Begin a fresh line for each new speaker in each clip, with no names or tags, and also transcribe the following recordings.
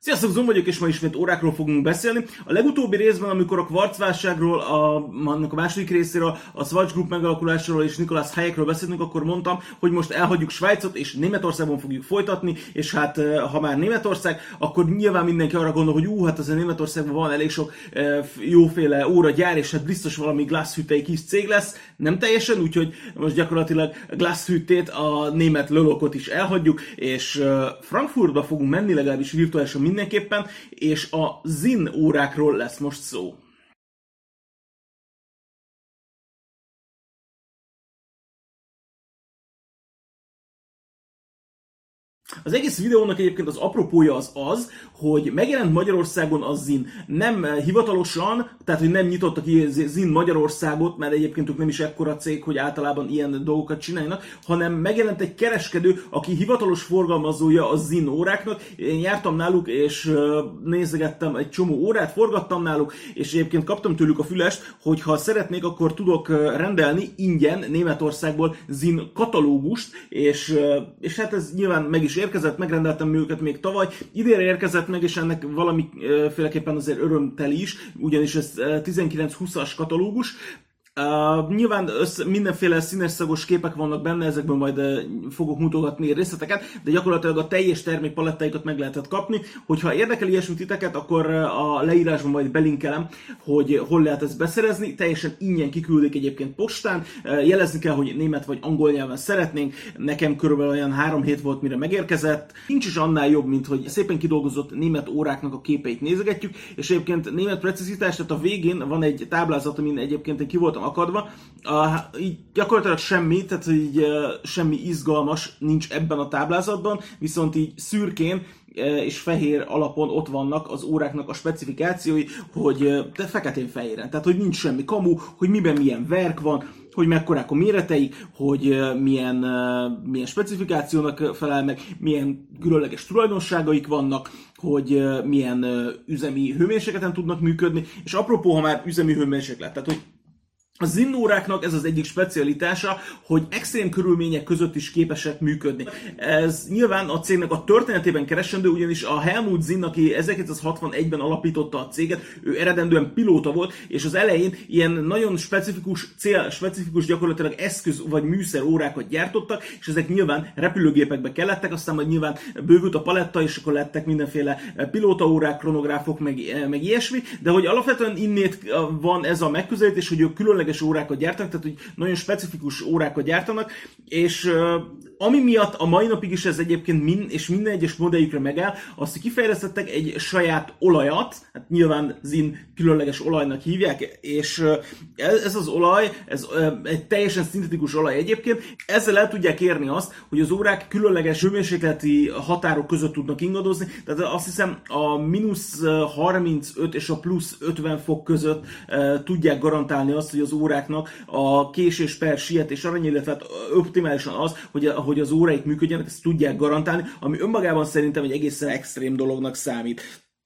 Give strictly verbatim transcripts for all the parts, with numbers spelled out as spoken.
Sziasztok, Zom vagyok, és ma ismét órákról fogunk beszélni. A legutóbbi részben, amikor a kvarcválságról, a, annak a második részéről, a Swatch Group megalakulásról és Nicolas Hayekről beszéltünk, akkor mondtam, hogy most elhagyjuk Svájcot, és Németországban fogjuk folytatni, és hát ha már Németország, akkor nyilván mindenki arra gondol, hogy ú, hát azért Németországban van elég sok e, jóféle óragyár, és hát biztos valami Glashütte kis cég lesz. Nem teljesen, úgyhogy most gyakorlatilag Glashüttét, a német lölokot is elhagyjuk, és e, Frankfurtba fogunk menni, legalábbis virtuálisan mindenképpen, és a Sinn órákról lesz most szó. Az egész videónak egyébként az apropója az az, hogy megjelent Magyarországon a Sinn. Nem hivatalosan, tehát hogy nem nyitottak ki Sinn Magyarországot, mert egyébként ők nem is ekkora cég, hogy általában ilyen dolgokat csinálnak, hanem megjelent egy kereskedő, aki hivatalos forgalmazója a Sinn óráknak. Én jártam náluk, és nézegettem egy csomó órát, forgattam náluk, és egyébként kaptam tőlük a fülest, hogy ha szeretnék, akkor tudok rendelni ingyen Németországból Sinn katalógust, és, és hát ez nyilván meg is érkezett, megrendeltem őket még tavaly, idénre érkezett meg, és ennek valamiféleképpen azért örömteli is, ugyanis ez tizenkilenc húszas katalógus. Uh, nyilván össze, mindenféle színes szagos képek vannak benne, ezekből majd uh, fogok mutogatni részleteket, de gyakorlatilag a teljes termékpalettáikat meg lehetett kapni. Hogyha érdekel ilyesmi titeket, akkor uh, a leírásban majd belinkelem, hogy hol lehet ezt beszerezni. Teljesen ingyen kiküldik egyébként postán. Uh, jelezni kell, hogy német vagy angol nyelven szeretnénk. Nekem körülbelül olyan három hét volt, mire megérkezett. Nincs is annál jobb, mint hogy szépen kidolgozott német óráknak a képeit nézegetjük, és egyébként német precizitás, tehát a végén van egy táblázat, amin egyébként én ki voltam akadva. Uh, így gyakorlatilag semmi, tehát így uh, semmi izgalmas nincs ebben a táblázatban, viszont így szürkén uh, és fehér alapon ott vannak az óráknak a specifikációi, hogy uh, feketén-fehéren, tehát hogy nincs semmi kamu, hogy miben milyen verk van, hogy mekkorák a méreteik, hogy uh, milyen, uh, milyen specifikációnak felel meg, milyen különleges tulajdonságaik vannak, hogy uh, milyen uh, üzemi hőmérsékleten tudnak működni, és apropó, ha már üzemi hőmérséklet, tehát hogy a Sinn óráknak ez az egyik specialitása, hogy extrém körülmények között is képesek működni. Ez nyilván a cégnek a történetében keresendő, ugyanis a Helmut Sinn, aki ezerkilencszázhatvanegyben alapította a céget, ő eredendően pilóta volt, és az elején ilyen nagyon specifikus cél, specifikus gyakorlatilag eszköz vagy műszer órákat gyártottak, és ezek nyilván repülőgépekbe kellettek, aztán majd nyilván bővült a paletta, és akkor lettek mindenféle pilótaórák, kronográfok, meg, meg ilyesmi, de hogy alapvetően innét van ez a megközelítés, hogy ők különleges órákat gyártanak, tehát hogy nagyon specifikus órákat gyártanak, és uh, ami miatt a mai napig is ez egyébként min, és minden egyes modelljükre megáll, azt, hogy kifejlesztettek egy saját olajat, hát nyilván Sinn különleges olajnak hívják, és uh, ez az olaj, ez uh, egy teljesen szintetikus olaj egyébként, ezzel el tudják érni azt, hogy az órák különleges hőmérsékleti határok között tudnak ingadozni, tehát azt hiszem a mínusz harmincöt és a plusz ötven fok között uh, tudják garantálni azt, hogy az óráknak a késés per sietés arany, illetve hát optimálisan az, hogy, hogy az óráik működjenek, ezt tudják garantálni, ami önmagában szerintem egy egészen extrém dolognak számít.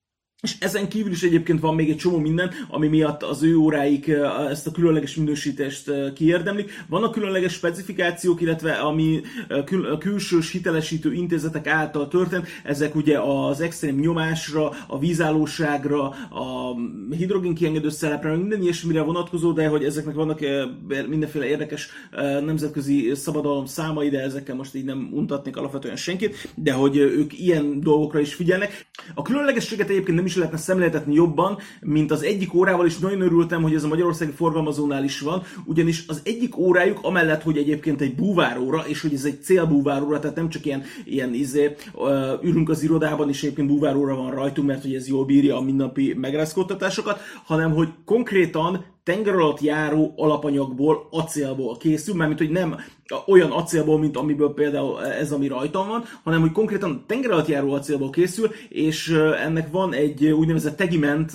És ezen kívül is egyébként van még egy csomó minden, ami miatt az ő óráik ezt a különleges minősítést kiérdemlik. Vannak különleges specifikációk, illetve ami kül- külsős hitelesítő intézetek által történt, ezek ugye az extrém nyomásra, a vízállóságra, a hidrogénkiengedő szelepre, minden ilyesmire vonatkozó, de hogy ezeknek vannak mindenféle érdekes nemzetközi szabadalom számai, de ezekkel most így nem untatnék alapvetően senkit, de hogy ők ilyen dolgokra is figyelnek. A különlegességet egyébként nem is lehetne szemléltetni jobban, mint az egyik órával, is nagyon örültem, hogy ez a magyarországi forgalmazónál is van, ugyanis az egyik órájuk, amellett, hogy egyébként egy búváróra, és hogy ez egy célbúváróra, tehát nem csak ilyen, ilyen izé, ülünk az irodában, és egyébként búváróra van rajtunk, mert hogy ez jól bírja a mindennapi megrázkódtatásokat, hanem hogy konkrétan tenger alatt járó alapanyagból, acélból készül, mármint hogy nem olyan acélból, mint amiből például ez, ami rajtam van, hanem hogy konkrétan tenger alatt járó acélból készül, és ennek van egy úgynevezett tegiment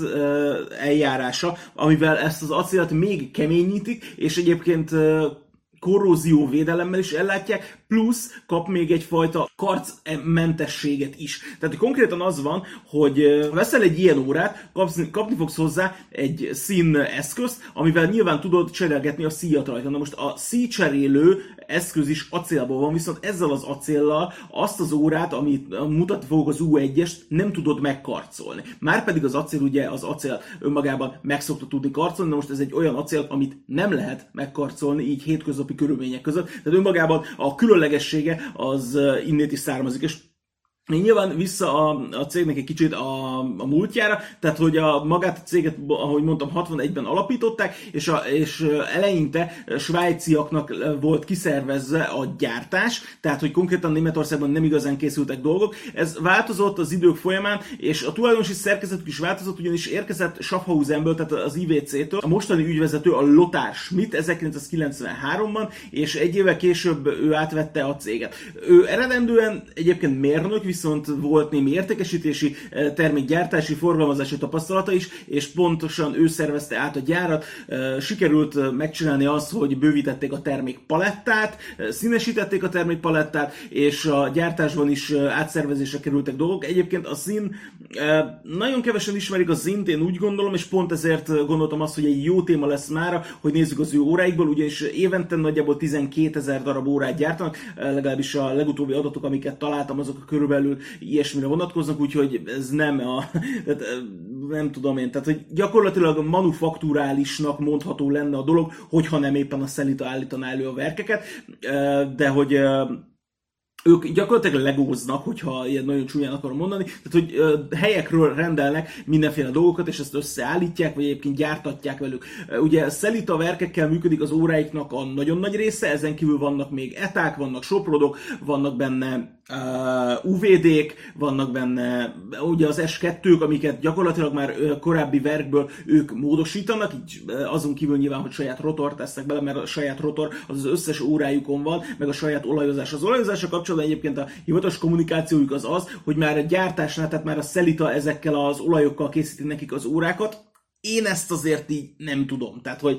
eljárása, amivel ezt az acélt még keményítik, és egyébként korrózió védelemmel is ellátják, plusz kap még egyfajta karcmentességet is. Tehát konkrétan az van, hogy veszel egy ilyen órát, kapsz, kapni fogsz hozzá egy szín eszközt, amivel nyilván tudod cserélgetni a szíjat rajta. Na most a szíjcserélő eszköz is acélból van, viszont ezzel az acéllal azt az órát, amit mutatni fogok az U egyest, nem tudod megkarcolni. Márpedig az acél, ugye az acél önmagában meg szokta tudni karcolni, de most ez egy olyan acél, amit nem lehet megkarcolni így hétköznapi körülmények között. Tehát önmagában a különlegessége az innét is származik. És nyilván vissza a, a cégnek egy kicsit a, a múltjára, tehát hogy a magát a céget, ahogy mondtam, hatvanegyben alapították, és, a, és eleinte svájciaknak volt kiszervezve a gyártás, tehát hogy konkrétan Németországban nem igazán készültek dolgok. Ez változott az idők folyamán, és a tulajdonosi szerkezetük is változott, ugyanis érkezett Schaffhausenből, tehát az I V C-től a mostani ügyvezető, a Lothar Schmidt ezerkilencszázkilencvenháromban, és egy évvel később ő átvette a céget. Ő eredendően egyébként mérnök, viszont volt némi értékesítési, termékgyártási, forgalmazási tapasztalata is, és pontosan ő szervezte át a gyárat. Sikerült megcsinálni azt, hogy bővítették a termékpalettát, színesítették a termékpalettát, és a gyártásban is átszervezésre kerültek dolgok. Egyébként a szín, nagyon kevesen ismerik a színt, én úgy gondolom, és pont ezért gondoltam azt, hogy egy jó téma lesz mára, hogy nézzük az ő óráikból, ugyanis évente nagyjából tizenkétezer darab órát gyártanak, legalábbis a legutóbbi adatok, amiket találtam, azok körülbelül ilyesmire vonatkoznak, úgyhogy ez nem a, nem tudom én, tehát hogy gyakorlatilag manufakturálisnak mondható lenne a dolog, hogyha nem éppen a Sellita állítaná elő a verkeket, de hogy ők gyakorlatilag legóznak, hogyha ilyen nagyon csúnyán akarom mondani, tehát hogy uh, helyekről rendelnek mindenféle dolgokat, és ezt összeállítják, vagy egyébként gyártatják velük. Uh, ugye Sellita verkekkel működik az óráiknak a nagyon nagy része, ezen kívül vannak még eták, vannak soprodok, vannak benne uh, U V D-k, vannak benne ugye az S kettők, amiket gyakorlatilag már uh, korábbi verkből ők módosítanak, így uh, azon kívül nyilván, hogy saját rotort tesznek bele, mert a saját rotor az az összes órájukon van, meg a saját olajozás. Az olajozásra kapcsolatban egyébként a hivatalos kommunikációjuk az az, hogy már a gyártásnál, tehát már a Sellita ezekkel az olajokkal készíti nekik az órákat. Én ezt azért így nem tudom. Tehát, hogy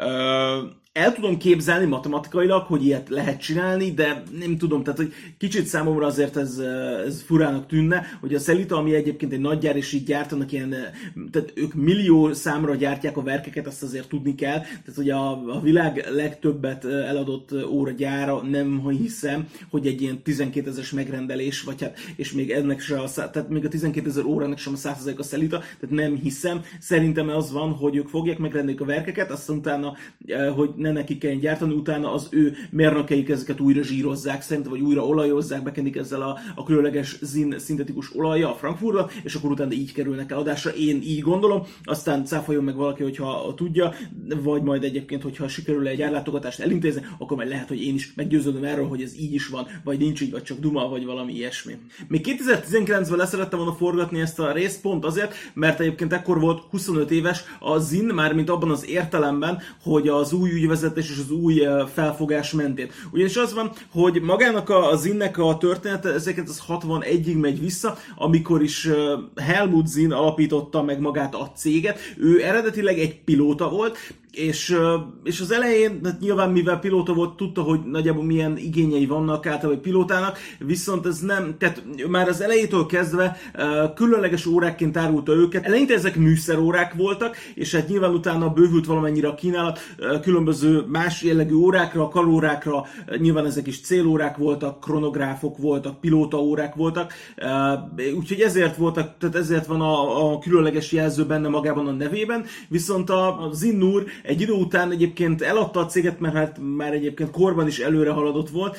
uh, el tudom képzelni matematikailag, hogy ilyet lehet csinálni, de nem tudom, tehát hogy kicsit számomra azért ez, ez furának tűnne, hogy a Sellita, ami egyébként egy nagy gyár, és így gyártanak ilyen, tehát ők millió számra gyártják a verkeket, azt azért tudni kell, tehát hogy a, a világ legtöbbet eladott óra gyára, nem hiszem, hogy egy ilyen tizenkétezeres megrendelés, vagy hát, és még ennek se a, tehát még a tizenkétezer órának sem a száz százalék a Sellita, tehát nem hiszem. Szerintem az van, hogy ők fogják megrendelni a verkeket, aztán utána, hogy ne nekik kell gyártani, utána az ő mérnökeik ezeket újra zsírozzák, szerintem, vagy újra olajozzák, bekendik ezzel a, a különleges zin szintetikus olajja a Frankfurtra, és akkor utána így kerülnek eladásra. Én így gondolom, aztán cáfoljon meg valaki, hogyha tudja, vagy majd egyébként, hogyha sikerül egy árlátogatást elintézni, akkor majd lehet, hogy én is meggyőződöm erről, hogy ez így is van, vagy nincs így, vagy csak duma, vagy valami ilyesmi. Még kétezer-tizenkilencben leszerettem volna forgatni ezt a részt, pont azért, mert egyébként ekkor volt huszonöt éves a zin, mármint abban az értelemben, hogy az új ügyvezetés és az új felfogás mentén. Ugyanis az van, hogy magának a, a zinnek a története ezerkilencszázhatvanegyig megy vissza, amikor is Helmut Zinn alapította meg magát a céget. Ő eredetileg egy pilóta volt, és, és az elején, hát nyilván mivel pilóta volt, tudta, hogy nagyjából milyen igényei vannak általában egy pilótának, viszont ez nem, tehát már az elejétől kezdve különleges órákként árulta őket. Eleinte ezek műszerórák voltak, és hát nyilván utána bővült valamennyire a kínálat különböző más jellegű órákra, kalórákra, nyilván ezek is célórák voltak, kronográfok voltak, pilótaórák voltak, úgyhogy ezért voltak, tehát ezért van a, a különleges jelző benne magában a nevében, viszont a, a Zinn úr egy idő után egyébként eladta a céget, mert hát már egyébként korban is előre haladott volt.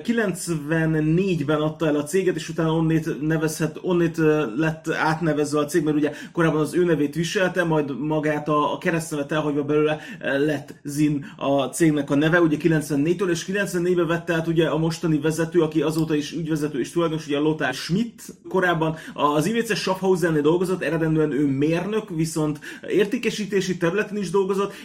kilencvennégyben adta el a céget, és utána onnét nevezhet, onnét lett átnevezve a cég, mert ugye korábban az ő nevét viselte, majd magát a, a keresztnevet elhagyva belőle lett Zinn a cégnek a neve, ugye kilencvennégytől, és kilencvennégyben vette át ugye a mostani vezető, aki azóta is ügyvezető és tulajdonos, ugye a Lothar Schmidt. Korábban az I V C Schaffhausennél dolgozott, eredendően ő mérnök, viszont értékesítési területen is dolgozott,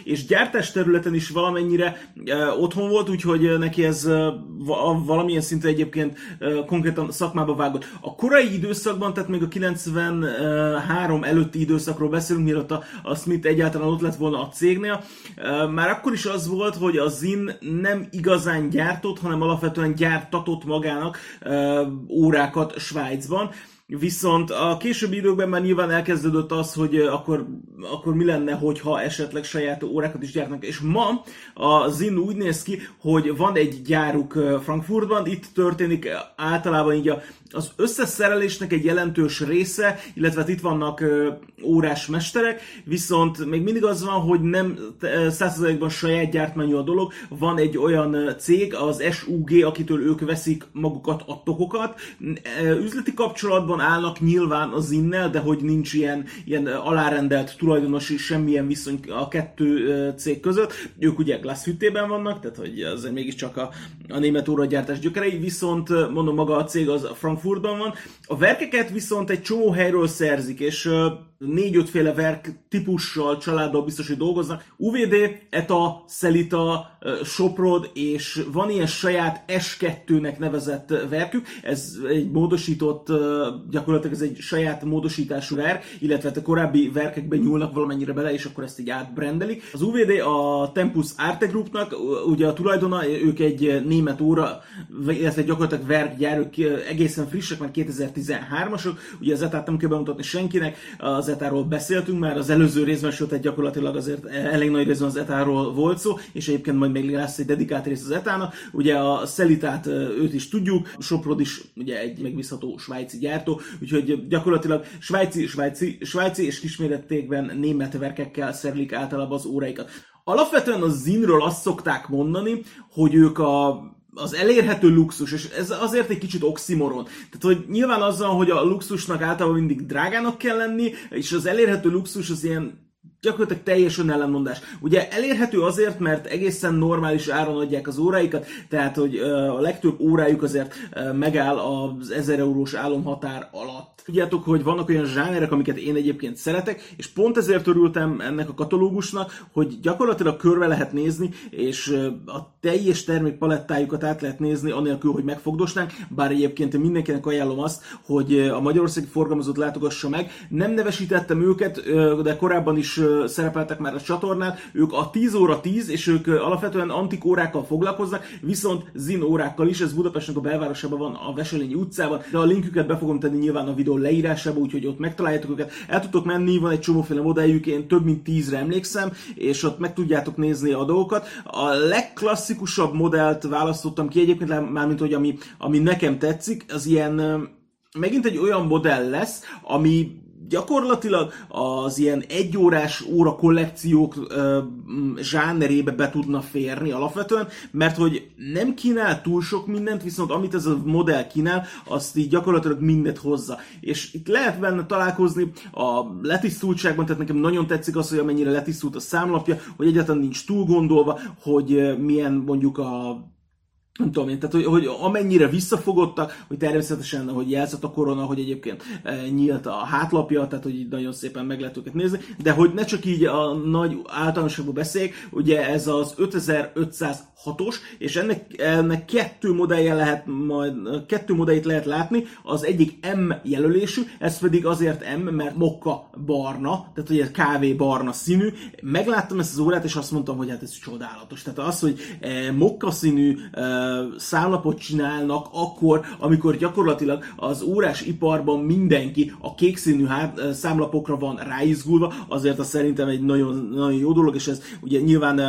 és gyártás területen is valamennyire uh, otthon volt, úgyhogy neki ez uh, valamilyen szinten egyébként uh, konkrétan szakmába vágott. A korai időszakban, tehát még a kilencvenhárom előtti időszakról beszélünk, mielőtt a, a Smith egyáltalán ott lett volna a cégnél, uh, már akkor is az volt, hogy a Zinn nem igazán gyártott, hanem alapvetően gyártatott magának uh, órákat Svájcban. Viszont a későbbi időkben már nyilván elkezdődött az, hogy akkor, akkor mi lenne, hogyha esetleg saját órákat is gyártnak. És ma a Zinn úgy néz ki, hogy van egy gyáruk Frankfurtban, itt történik általában így a, az összeszerelésnek egy jelentős része, illetve itt vannak órás mesterek, viszont még mindig az van, hogy nem száz százalékban saját gyártmányú a dolog, van egy olyan cég, az es u gé, akitől ők veszik magukat a tokokat, üzleti kapcsolatban állnak nyilván a Zinnel, de hogy nincs ilyen, ilyen alárendelt tulajdonosi semmilyen viszony a kettő cég között. Ők ugye Glashüttében vannak, tehát hogy azért mégiscsak a, a német óragyártás gyökerei, viszont mondom, maga a cég az Frankfurtban van. A verkeket viszont egy csomó helyről szerzik, és négy-ötféle verk típussal, családdal biztos, hogy dolgoznak. u vé dé, e té á, Selita, Soprod, és van ilyen saját es kettőnek nevezett verkük. Ez egy módosított, gyakorlatilag ez egy saját módosítású verk, illetve a korábbi verkekben nyúlnak valamennyire bele, és akkor ezt így átbrendelik. Az u vé dé a Tempus Arte Groupnak, ugye a tulajdona, ők egy német óra, illetve gyakorlatilag verkgyár, ők egészen frissek, mert kétezer-tizenhármasok, ugye az e té á-t nem kell bemutatni senkinek, az e té á-ról beszéltünk már, az előző részben, sőt egy gyakorlatilag azért elég nagy részben az e té á-ról volt szó, és egyébként majd még lesz egy dedikált rész az e té á-nak. Ugye a Selitát őt is tudjuk, Soprod is ugye egy megbízható svájci gyártó, úgyhogy gyakorlatilag svájci, svájci, svájci és kismérettékben német verkekkel szerelik általában az óráikat. Alapvetően a Zinnről azt szokták mondani, hogy ők a az elérhető luxus, és ez azért egy kicsit oximoron. Tehát, hogy nyilván azzal, hogy a luxusnak általában mindig drágának kell lenni, és az elérhető luxus az ilyen gyakorlatilag teljes önellenmondás. Ugye elérhető azért, mert egészen normális áron adják az óráikat, tehát hogy a legtöbb órájuk azért megáll az ezer eurós álomhatár alatt. Tudjátok, hogy vannak olyan zsánerek, amiket én egyébként szeretek, és pont ezért örültem ennek a katalógusnak, hogy gyakorlatilag körbe lehet nézni, és a teljes termékpalettájukat át lehet nézni, anélkül, hogy megfogdosnánk, bár egyébként mindenkinek ajánlom azt, hogy a magyarországi forgalmazót látogassa meg. Nem nevesítettem őket, de korábban is szerepeltek már a csatornán, ők a tíz óra tíz, és ők alapvetően antik órákkal foglalkoznak, viszont Zinn órákkal is, ez Budapestnek a belvárosában van, a Veselényi utcában, de a linküket be fogom tenni nyilván a videó leírásába, úgyhogy ott megtaláljátok őket, el tudtok menni, van egy csomóféle modelljük, én több mint tízre emlékszem, és ott meg tudjátok nézni a dolgokat. A legklasszikusabb modellt választottam ki egyébként, mármint hogy ami, ami nekem tetszik, az ilyen, megint egy olyan modell lesz, ami gyakorlatilag az ilyen egyórás óra kollekciók ö, zsánerébe be tudna férni alapvetően, mert hogy nem kínál túl sok mindent, viszont amit ez a modell kínál, azt így gyakorlatilag mindent hozza. És itt lehet benne találkozni a letisztultságban, tehát nekem nagyon tetszik az, hogy amennyire letisztult a számlapja, hogy egyáltalán nincs túl gondolva, hogy milyen mondjuk a nem tudom én, tehát hogy, hogy amennyire visszafogottak, hogy természetesen, hogy jelzett a korona, hogy egyébként e, nyílt a hátlapja, tehát hogy nagyon szépen meg lehet őket nézni, de hogy ne csak így a nagy általánosságban beszéljük, ugye ez az ötezer-ötszázhatos, és ennek, ennek kettő modellje lehet majd, kettő modelljét lehet látni, az egyik M jelölésű, ez pedig azért M, mert mokka barna, tehát ugye kávé barna színű. Megláttam ezt az órát, és azt mondtam, hogy hát ez csodálatos. Tehát az, hogy e, mokka színű e, számlapot csinálnak akkor, amikor gyakorlatilag az órás iparban mindenki a kék színű hát, számlapokra van ráizgulva, azért az szerintem egy nagyon, nagyon jó dolog, és ez ugye nyilván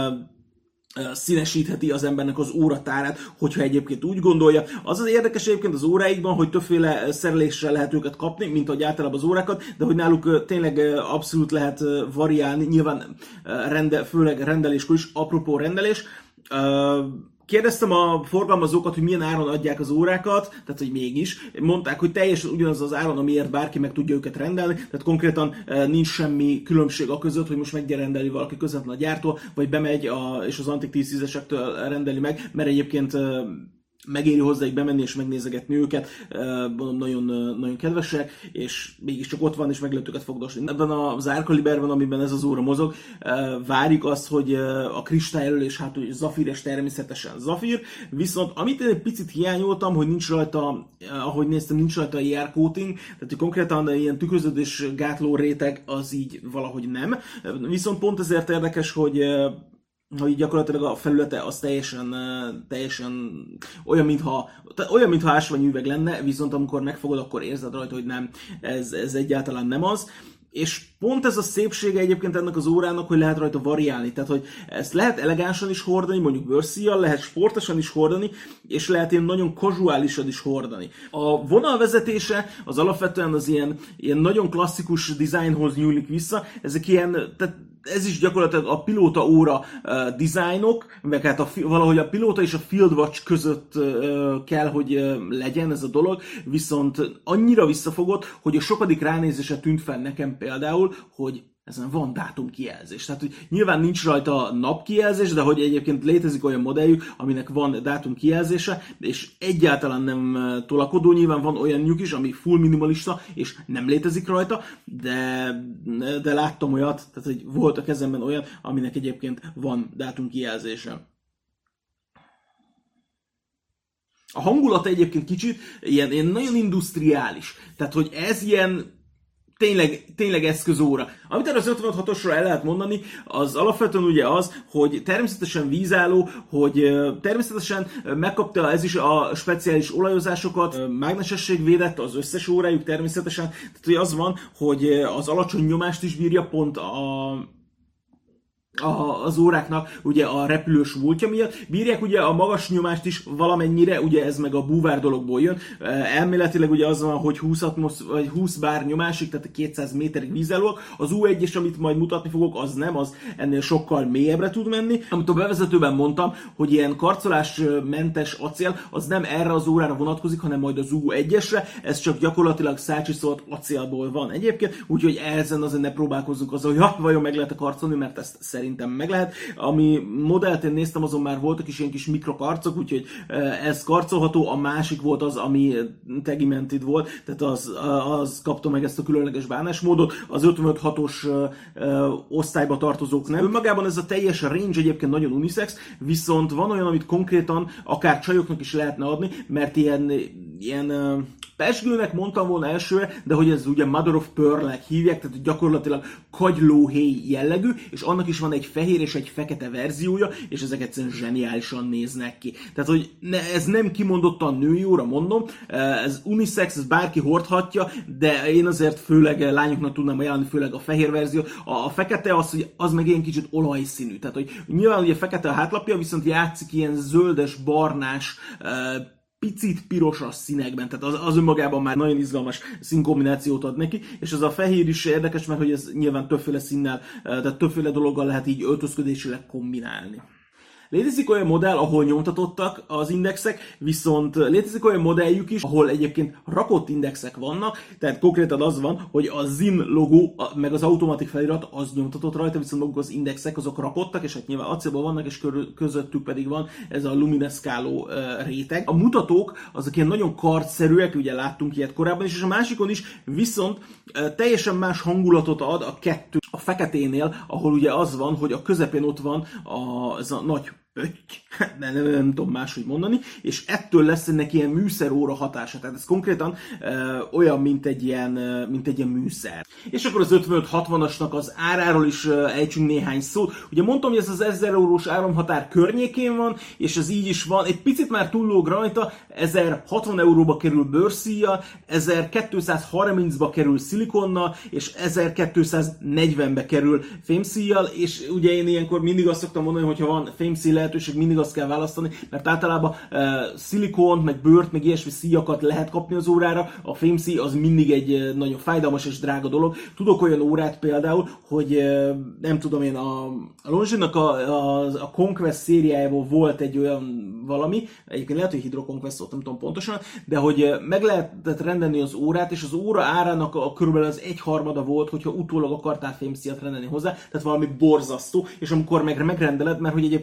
színesítheti az embernek az óratárát, hogyha egyébként úgy gondolja. Az az érdekes egyébként az óráikban, hogy többféle szereléssel lehet őket kapni, mint ahogy általában az órákat, de hogy náluk tényleg abszolút lehet variálni, nyilván rende, főleg rendeléskor is, apropó rendelés. Kérdeztem a forgalmazókat, hogy milyen áron adják az órákat, tehát hogy mégis. Mondták, hogy teljesen ugyanaz az áron, amiért bárki meg tudja őket rendelni, tehát konkrétan nincs semmi különbség a között, hogy most megrendelni valaki közvetlen a gyártól, vagy bemegy a, és az Antik tíz tízesektől rendeli meg, mert egyébként megéri hozzájuk bemenni és megnézegetni őket, mondom, nagyon, nagyon kedvesek, és mégiscsak ott van, és meg lehet őket fogdosni. Ebben az árkaliberben, amiben ez az óra mozog, várjuk azt, hogy a kristály elől, és hát hogy zafíres természetesen zafír, viszont amit én egy picit hiányoltam, hogy nincs rajta, ahogy néztem, nincs rajta i er coating, tehát hogy konkrétan ilyen tükröződés gátló réteg az így valahogy nem. Viszont pont ezért érdekes, hogy hogy gyakorlatilag a felülete az teljesen, teljesen olyan, mintha, olyan, mintha ásványüveg lenne, viszont amikor megfogod, akkor érzed rajta, hogy nem, ez, ez egyáltalán nem az. És pont ez a szépsége egyébként ennek az órának, hogy lehet rajta variálni. Tehát, hogy ezt lehet elegánsan is hordani, mondjuk bőrszíjjal, lehet sportosan is hordani, és lehet ilyen nagyon casuálisan is hordani. A vonalvezetése az alapvetően az ilyen, ilyen nagyon klasszikus dizájnhoz nyúlik vissza. Ezek ilyen, tehát ez is gyakorlatilag a pilóta óra uh, dizájnok, meg hát a, valahogy a pilóta és a Field Watch között uh, kell, hogy uh, legyen ez a dolog, viszont annyira visszafogott, hogy a sokadik ránézése tűnt fel nekem például, hogy ezen van dátumkijelzés. Tehát, hogy nyilván nincs rajta napkijelzés, de hogy egyébként létezik olyan modelljük, aminek van dátumkijelzése, és egyáltalán nem tolakodó. Nyilván van olyanjuk is, ami full minimalista, és nem létezik rajta, de, de láttam olyat, tehát hogy volt a kezemben olyan, aminek egyébként van dátumkijelzése. A hangulata egyébként kicsit ilyen, ilyen nagyon industriális. Tehát, hogy ez ilyen Tényleg, tényleg eszközóra. Amit erre az ötvenhatosról el lehet mondani, az alapvetően ugye az, hogy természetesen vízálló, hogy természetesen megkapta ez is a speciális olajozásokat, mágnesesség védett az összes órájuk természetesen, tehát hogy az van, hogy az alacsony nyomást is bírja pont a A, az óráknak ugye a repülős múltja miatt. Bírják ugye a magas nyomást is valamennyire, ugye ez meg a búvár dologból jön. Elméletileg ugye az van, hogy húsz, atmosz, vagy húsz bár nyomásig, tehát kétszáz méterig vízállóak. Az U egyes, amit majd mutatni fogok, az nem, az ennél sokkal mélyebbre tud menni. Amit a bevezetőben mondtam, hogy ilyen karcolásmentes acél, az nem erre az órára vonatkozik, hanem majd az U egyesre. Ez csak gyakorlatilag szácsiszolt acélból van egyébként, úgyhogy ezen azért ne próbálkozzunk azzal, hogy ha, vajon meg lehet karcolni, mert ezt szerint Szerintem meg lehet. Ami modellt én néztem, azon már voltak is ilyen kis mikrokarcok, úgyhogy ez karcolható. A másik volt az, ami tegimented volt, tehát az, az kapta meg ezt a különleges bánásmódot. Az ötvenöt hatos osztályba tartozók nem. Önmagában ez a teljes range egyébként nagyon unisex, viszont van olyan, amit konkrétan akár csajoknak is lehetne adni, mert ilyen, ilyen pesgőnek mondtam volna elsőre, de hogy ez ugye Mother of Pearl-nek hívják, tehát gyakorlatilag kagylóhéj jellegű, és annak is van egy fehér és egy fekete verziója, és ezek egyszerűen zseniálisan néznek ki. Tehát, hogy ne, ez nem kimondottan női óra, mondom, ez unisex, ez bárki hordhatja, de én azért főleg lányoknak tudnám ajánlani, főleg a fehér verzió. A, a fekete az, hogy az meg ilyen kicsit olajszínű, tehát, hogy nyilván ugye fekete a hátlapja, viszont játszik ilyen zöldes, barnás, picit pirosas színekben, tehát az, az önmagában már nagyon izgalmas színkombinációt ad neki, és ez a fehér is érdekes, mert hogy ez nyilván többféle színnel, tehát többféle dologgal lehet így öltözködésileg kombinálni. Létezik olyan modell, ahol nyomtatottak az indexek, viszont létezik olyan modelljük is, ahol egyébként rakott indexek vannak, tehát konkrétan az van, hogy a zin logó, meg az automatik felirat az nyomtatott rajta, viszont maguk az indexek azok rakottak, és hát nyilván acélból vannak, és közöttük pedig van ez a lumineszkáló réteg. A mutatók azok ilyen nagyon kardszerűek, ugye láttunk ilyet korábban is, és a másikon is viszont teljesen más hangulatot ad a kettő. A feketénél, ahol ugye az van, hogy a közepén ott van a, ez a nagy nem, nem, nem tudom máshogy mondani, és ettől lesz ennek ilyen műszeróra hatása. Tehát ez konkrétan e, olyan, mint egy ilyen, e, mint egy ilyen műszer. És akkor az ötvenöt hatvanasnak az áráról is e, ejtsünk néhány szót. Ugye mondtam, hogy ez az ezer eurós áramhatár környékén van, és ez így is van. Egy picit már túllóg rajta, ezerhatvan euróba kerül bőrszíjjal, ezerkétszázharmincba kerül szilikonnal, és ezerkétszáznegyvenbe kerül fémszíjjal, és ugye én ilyenkor mindig azt szoktam mondani, hogy ha van fémszíj lehetőség, mindig azt kell választani, mert általában uh, szilikont, meg bőrt, meg ilyesmi szíjakat lehet kapni az órára, a fémszíj az mindig egy uh, nagyon fájdalmas és drága dolog. Tudok olyan órát például, hogy uh, nem tudom én, a, a Longines-nak a, a, a Conquest szériájából volt egy olyan valami, egyébként lehet, hogy Hydro Conquest volt, nem tudom pontosan, de hogy uh, meg lehetett rendelni az órát, és az óra árának a, a körülbelül az egyharmada volt, hogyha utólag akartál fémszíjat rendelni hozzá, tehát valami borzasztó, és amikor meg megrendeled, mert hogy egyébként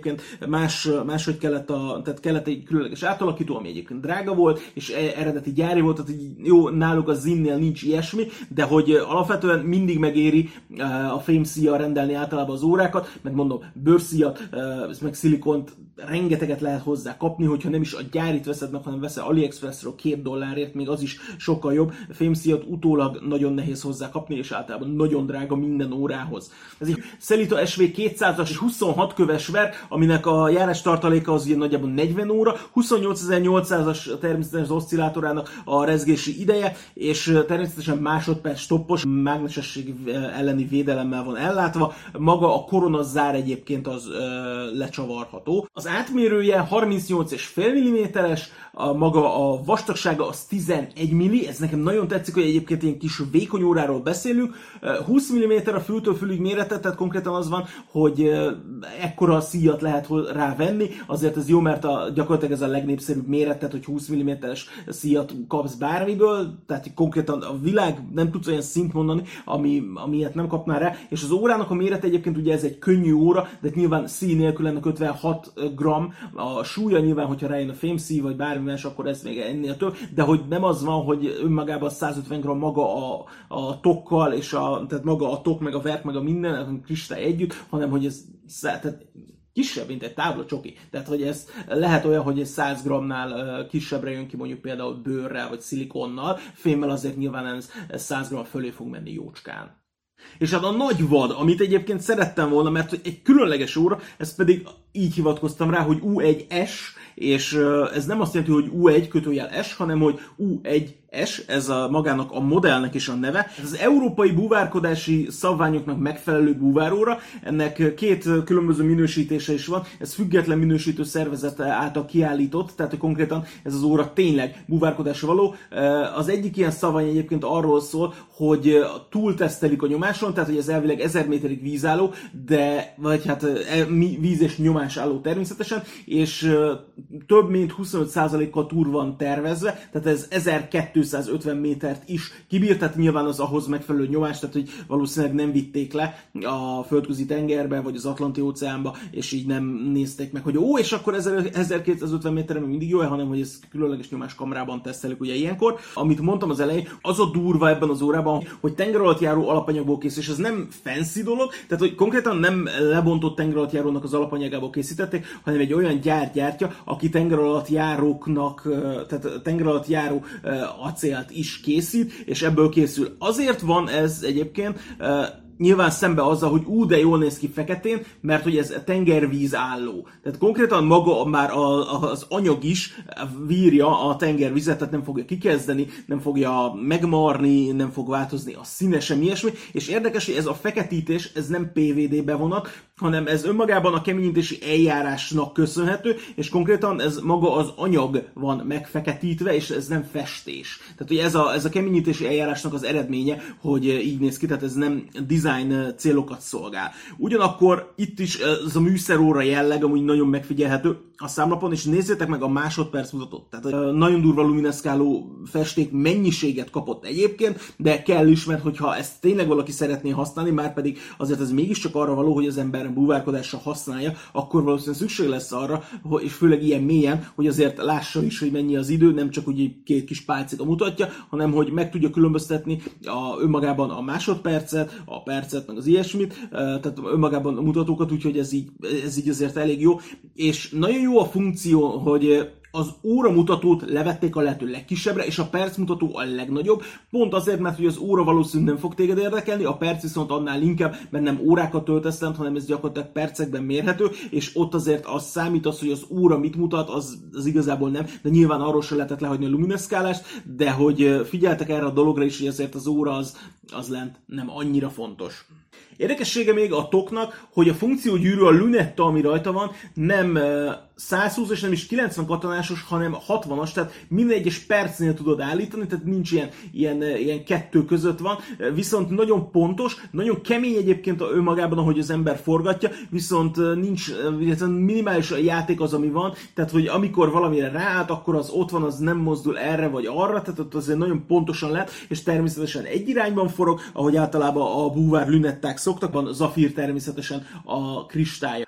más, máshogy kellett, a, tehát kellett egy különleges átalakító, ami egyébként drága volt, és eredeti gyári volt, tehát jó, náluk a Zinnél nincs ilyesmi, de hogy alapvetően mindig megéri a fémszíjjal rendelni általában az órákat, mert mondom, bőrszíjat, meg szilikont rengeteget lehet hozzá kapni, hogyha nem is a gyárit veszed meg, hanem veszel AliExpressről két dollárért, még az is sokkal jobb. Fémszíjat utólag nagyon nehéz hozzá kapni, és általában nagyon drága minden órához. Ez egy Sellita es vé kétszázas és huszonhat köves ver, aminek a járás tartaléka az ugye nagyjából negyven óra, huszonnyolcezer-nyolcszázas természetesen az oszcillátorának a rezgési ideje, és természetesen másodperc stoppos mágnesesség elleni védelemmel van ellátva. Maga a koronazár egyébként az ö, lecsavarható. Az átmérője harmincnyolc egész öt milliméteres, a maga a vastagsága az tizenegy milli, ez nekem nagyon tetszik, hogy egyébként ilyen kis vékony óráról beszélünk. húsz milliméter a fültől fülig méretet, tehát konkrétan az van, hogy ekkora szíjat lehet rá venni, azért ez jó, mert a, gyakorlatilag ez a legnépszerűbb méret, tehát hogy húsz milliméteres szíjat kapsz bármiből, tehát konkrétan a világ nem tudsz olyan szint mondani, ami, amilyet nem kapnál rá, és az órának a méret egyébként ugye ez egy könnyű óra, de nyilván szíj nélkül ennek ötvenhat gramm, a súlya nyilván, hogyha rájön a fémszíj, vagy bármi más, akkor ez még ennél több, de hogy nem az van, hogy önmagában százötven gramm maga a, a tokkal, és a, tehát maga a tok, meg a verk, meg a minden, a kristály együtt, hanem hogy ez tehát kisebb, mint egy tábla csoki. Tehát, hogy ez lehet olyan, hogy egy száz grammnál kisebbre jön ki mondjuk például bőrrel, vagy szilikonnal, fémmel azért nyilván ez, ez száz gramm fölé fog menni jócskán. És hát a nagy vad, amit egyébként szerettem volna, mert hogy egy különleges óra, ez pedig így hivatkoztam rá, hogy U egy S, és ez nem azt jelenti, hogy U egy kötőjel S, hanem hogy U egy S, ez a magának a modellnek is a neve. Ez az európai búvárkodási szabványoknak megfelelő búváróra, ennek két különböző minősítése is van, ez független minősítő szervezet által kiállított, tehát konkrétan ez az óra tényleg búvárkodásra való. Az egyik ilyen szabvány egyébként arról szól, hogy túltesztelik a nyomáson, tehát hogy ez elvileg ezer méterig vízálló, de vagy hát víz és nyomás álló természetesen, és több mint huszonöt százalékkal túl van tervezve, tehát ez ezerkétszázötven métert is kibír, tehát nyilván az ahhoz megfelelő nyomás, tehát hogy valószínűleg nem vitték le a földközi tengerbe, vagy az Atlanti óceánba, és így nem nézték meg, hogy ó, és akkor ezerkétszázötven méteren mindig jó, hanem hogy ez különleges nyomáskamrában tesztelik ugye ilyenkor. Amit mondtam az elején, az a durva ebben az órában, hogy tengeralattjáró alapanyagból készül, és ez nem fancy dolog, tehát hogy konkrétan nem lebontott tengeralattjárónak az alapanyagából készítették, hanem egy olyan gyár gyártja, aki tengeralattjáróknak, tehát tengeralattjáró acélt is készít, és ebből készül. Azért van ez egyébként, nyilván szembe azzal, hogy ú, de jól néz ki feketén, mert hogy ez tengervíz álló. Tehát konkrétan maga már a, a, az anyag is vírja a tengervizet, tehát nem fogja kikezdeni, nem fogja megmarni, nem fog változni a színe, sem ilyesmi. És érdekes, hogy ez a feketítés, ez nem pé vé dé bevonat, hanem ez önmagában a keményítési eljárásnak köszönhető, és konkrétan ez maga az anyag van megfeketítve, és ez nem festés. Tehát, hogy ez a, ez a keményítési eljárásnak az eredménye, hogy így néz ki, tehát ez nem design célokat szolgál. Ugyanakkor itt is ez a műszeróra jelleg amúgy nagyon megfigyelhető a számlapon, és nézzétek meg a másodperc mutatót. Tehát nagyon durva lumineszkáló festék mennyiséget kapott egyébként, de kell is, mert hogyha ezt tényleg valaki szeretné használni, már pedig azért ez mégiscsak arra való, hogy az ember búvárkodásra használja, akkor valószínűleg szükség lesz arra, és főleg ilyen mélyen, hogy azért lássa is, hogy mennyi az idő, nem csak úgy két kis pálcika mutatja, hanem hogy meg tudja különböztetni a, önmagában a másodpercet, a percet, meg az ilyesmit, tehát önmagában a mutatókat, úgyhogy ez így, ez így azért elég jó. És nagyon jó a funkció, hogy az óramutatót levették a lehető legkisebbre, és a percmutató a legnagyobb, pont azért, mert hogy az óra valószínűleg nem fog téged érdekelni, a perc viszont annál inkább, mert nem órákat töltesz lent, hanem ez gyakorlatilag percekben mérhető, és ott azért az számít az, hogy az óra mit mutat, az, az igazából nem, de nyilván arról sem lehetett lehagyni a lumineszkálást, de hogy figyeltek erre a dologra is, hogy azért az óra az, az lent nem annyira fontos. Érdekessége még a toknak, hogy a funkciógyűrű, a lunetta, ami rajta van, nem százhúsz és nem is kilencven katonásos, hanem hatvanas, tehát minden egyes percnél tudod állítani, tehát nincs ilyen, ilyen, ilyen kettő között van, viszont nagyon pontos, nagyon kemény egyébként önmagában, ahogy az ember forgatja, viszont nincs, minimális a játék az, ami van, tehát hogy amikor valamire ráállt, akkor az ott van, az nem mozdul erre vagy arra, tehát ott azért nagyon pontosan lehet, és természetesen egy irányban forog, ahogy általában a búvár lunetták szoktak, van zafír természetesen a kristálya.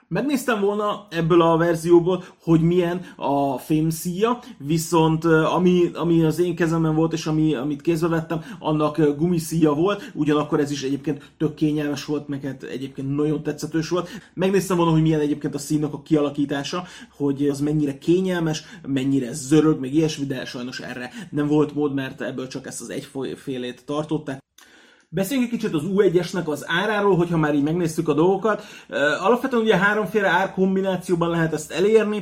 Megnéztem volna ebből a verzióból, hogy milyen a fémszíja, viszont ami, ami az én kezemben volt, és ami, amit kézbe vettem, annak gumiszíja volt, ugyanakkor ez is egyébként tök kényelmes volt, meg hát egyébként nagyon tetszetős volt. Megnéztem volna, hogy milyen egyébként a színnek a kialakítása, hogy az mennyire kényelmes, mennyire zörög, meg ilyesmi, de sajnos erre nem volt mód, mert ebből csak ezt az egyfélét tartották. Beszéljünk egy kicsit az U egyesnek az áráról, hogyha már így megnéztük a dolgokat. Alapvetően ugye háromféle árkombinációban lehet ezt elérni.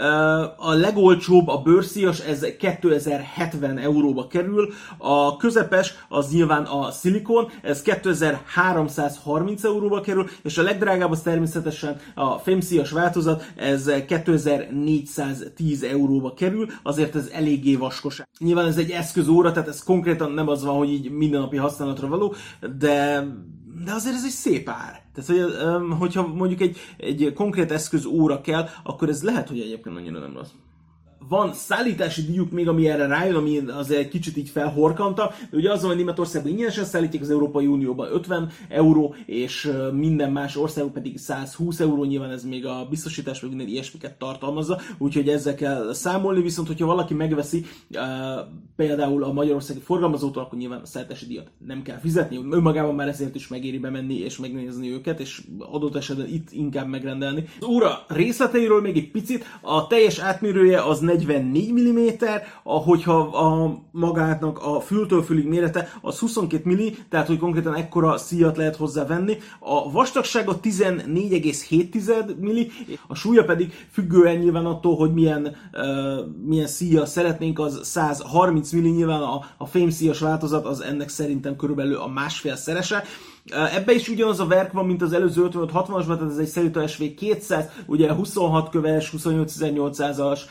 A legolcsóbb, a bőrszíjas, ez kétezer-hetven euróba kerül. A közepes, az nyilván a szilikon, ez kétezer-háromszázharminc euróba kerül, és a legdrágább az természetesen a fémszíjas változat, ez kétezer-négyszáztíz euróba kerül, azért ez eléggé vaskos. Nyilván ez egy eszközóra, tehát ez konkrétan nem az van, hogy így mindennapi használatra való, de, de azért ez egy szép ár. Tehát, hogy, hogyha mondjuk egy, egy konkrét eszköz óra kell, akkor ez lehet, hogy egyébként annyira nem rossz. Van szállítási díjuk még, ami erre rájön, ami azért egy kicsit így felhorkanta, de ugye az, hogy Németországban ingyenesen szállítják, az Európai Unióban ötven euró, és minden más országban pedig százhúsz euró, nyilván ez még a biztosítás, vagy minden ilyesmiket tartalmazza, úgyhogy ezzel kell számolni, viszont hogyha valaki megveszi például a magyarországi forgalmazótól, akkor nyilván a szállítási díjat nem kell fizetni, önmagában már ezért is megéri bemenni és megnézni őket, és adott esetben itt inkább megrendelni. Az óra részleteiről még egy picit, a teljes átmérője az negyvennégy milliméter, ahogyha a magának a fültől fülig mérete az huszonkét milli, tehát hogy konkrétan ekkora szíjat lehet hozzá venni. A vastagsága tizennégy egész hét milli, a súlya pedig függően nyilván attól, hogy milyen, uh, milyen szíja szeretnénk, az száz harminc milli, nyilván a, a fémszíjas változat az ennek szerintem körülbelül a másfél szerese. Ebbe is ugyanaz a verk van, mint az előző ötvenöt hatvanas-ban, tehát ez egy Celita es vé kétszáz, ugye huszonhat köves, huszonnyolcezer-nyolcszázas,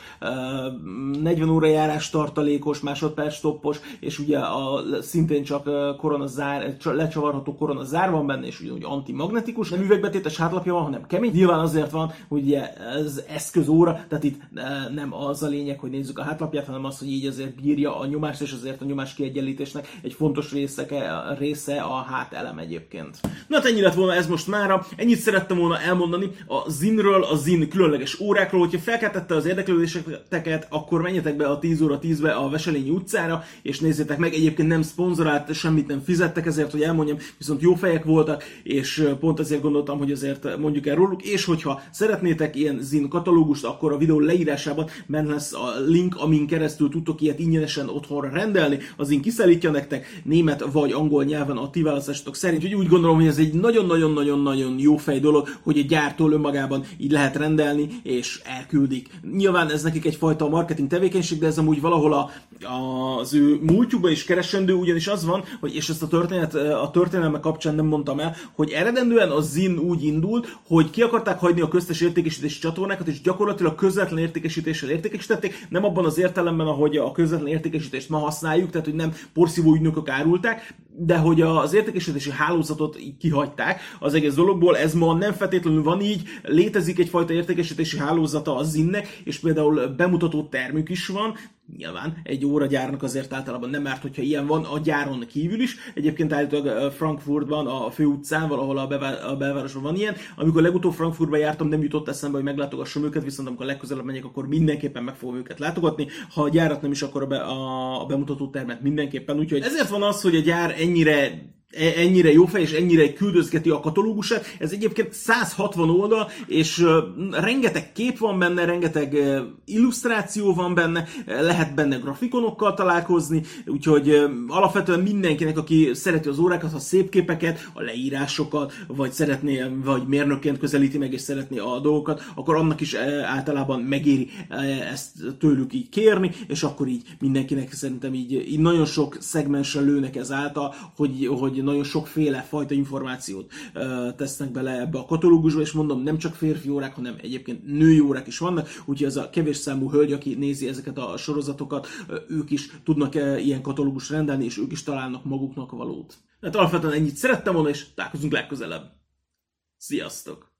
negyven óra járás tartalékos, másodperc stoppos, és ugye a, szintén csak koronazár, lecsavarható koronazár van benne, és ugyanúgy antimagnetikus. Nem üvegbetétes hátlapja van, hanem kemény. Nyilván azért van, hogy ugye ez eszközóra, tehát itt nem az a lényeg, hogy nézzük a hátlapját, hanem az, hogy így azért bírja a nyomást, és azért a nyomás kiegyenlítésnek egy fontos része, része a hátelem egyébként. Na hát ennyi lett volna ez most mára, ennyit szerettem volna elmondani a Zinről, a Zin különleges órákról. Hogyha felkeltette az érdeklődéseteket, akkor menjetek be a tíz óra tízbe a Veselényi utcára, és nézzétek meg, egyébként nem szponzorált, semmit nem fizettek ezért, hogy elmondjam, viszont jó fejek voltak, és pont ezért gondoltam, hogy azért mondjuk el róluk, és hogyha szeretnétek ilyen Zin katalógust, akkor a videó leírásában benne lesz a link, amin keresztül tudtok ilyet ingyenesen otthonra rendelni, az Zin kiszállítja nektek német vagy angol nyelven a ti választásotok szerint. Úgyhogy úgy gondolom, hogy ez egy nagyon-nagyon-nagyon-nagyon jó fej dolog, hogy egy gyártól önmagában így lehet rendelni, és elküldik. Nyilván ez nekik egyfajta marketing tevékenység, de ez amúgy valahol a, a, az ő múltjukban is keresendő, ugyanis az van, hogy, és ezt a történet, a történelme kapcsán nem mondtam el, hogy eredendően a Zin úgy indult, hogy ki akarták hagyni a köztes értékesítési csatornákat, és gyakorlatilag közvetlen értékesítéssel értékesítették, nem abban az értelemben, ahogy a közvetlen értékesítést ma használjuk, tehát hogy nem porszívó ügynökök árulták, de hogy az értékesítési hálózatot így kihagyták az egész dologból, ez ma nem feltétlenül van így, létezik egyfajta értékesítési hálózata a Zinnek, és például bemutató termük is van, nyilván egy óragyárnak azért általában nem árt, hogyha ilyen van a gyáron kívül is. Egyébként állítólag Frankfurtban, a főutcán, valahol a, belvá- a belvárosban van ilyen. Amikor legutóbb Frankfurtba jártam, nem jutott eszembe, hogy meglátogassam őket, viszont amikor legközelebb megyek, akkor mindenképpen meg fogom őket látogatni. Ha a gyárat nem is, akkor a, be- a, a bemutató termet mindenképpen. Úgyhogy ezért van az, hogy a gyár ennyire ennyire jó fej, és ennyire küldözgeti a katalógusát. Ez egyébként száz hatvan oldal, és uh, rengeteg kép van benne, rengeteg uh, illusztráció van benne, lehet benne grafikonokkal találkozni, úgyhogy uh, alapvetően mindenkinek, aki szereti az órákat, ha szép képeket, a leírásokat, vagy szeretné, vagy mérnökként közelíti meg, és szeretné a dolgokat, akkor annak is uh, általában megéri uh, ezt tőlük így kérni, és akkor így mindenkinek szerintem így, így nagyon sok szegmensen lőnek ezáltal, hogy, hogy nagyon sokféle fajta információt uh, tesznek bele ebbe a katalógusba, és mondom, nem csak férfi órák, hanem egyébként női órák is vannak, úgyhogy az a kevés számú hölgy, aki nézi ezeket a sorozatokat, uh, ők is tudnak uh, ilyen katalógust rendelni, és ők is találnak maguknak valót. Hát alapvetően ennyit szerettem volna, és találkozunk legközelebb. Sziasztok!